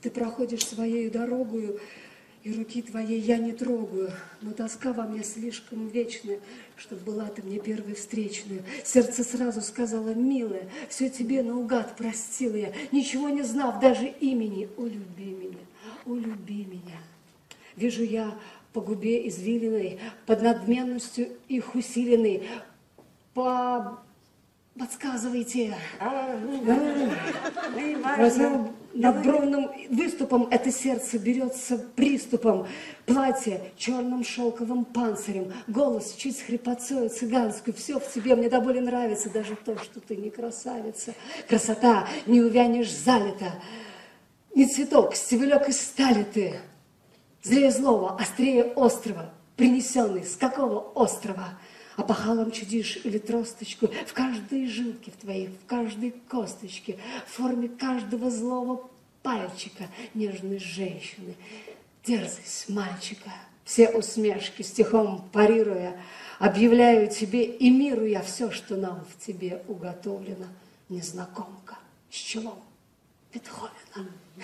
Ты проходишь своей дорогою, и руки твоей я не трогаю, но тоска во мне слишком вечная, чтоб была ты мне первой встречной. Сердце сразу сказала: милая, все тебе наугад простила я, ничего не знав даже имени. Улюби меня, улюби меня. Вижу я по губе извилиной, под надменностью их усиленной. Подсказывайте. Над бровным выступом это сердце берется приступом. Платье черным шелковым панцирем, голос чуть с хрипотцой цыганскую. Все в тебе мне до боли нравится, даже то, что ты не красавица. Красота, не увянешь залита. Не цветок, стебелек из стали ты. Злее злого, острее острова, принесенный с какого острова? Опахалом чудишь или тросточку в каждой жилке в твоей, в каждой косточке, в форме каждого злого пальчика нежной женщины. Дерзость мальчика, все усмешки стихом парируя, объявляю тебе и миру я все, что нам в тебе уготовлено. Незнакомка с челом Бетховена.